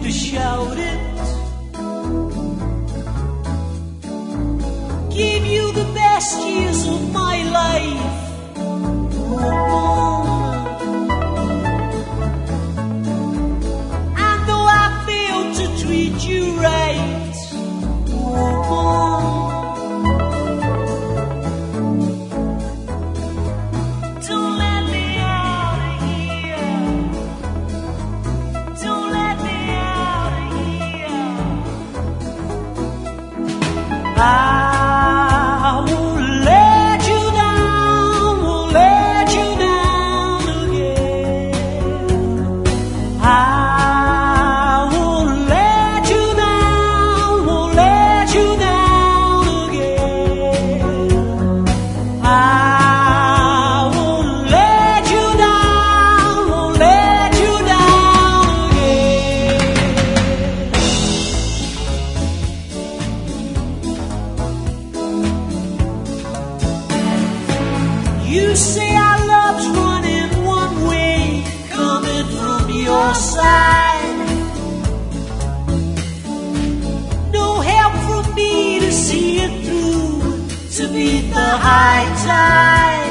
to shout it. Give you the best years of my life. And though I failed to treat you right, don't let me out of here. Don't let me out of here. I won't let you down, won't let you down again. I won't let you down, won't let you down again. I won't let you down, won't let you down again. You say our love's running one way, coming from your side. No help for me to see it through, to beat the high tide.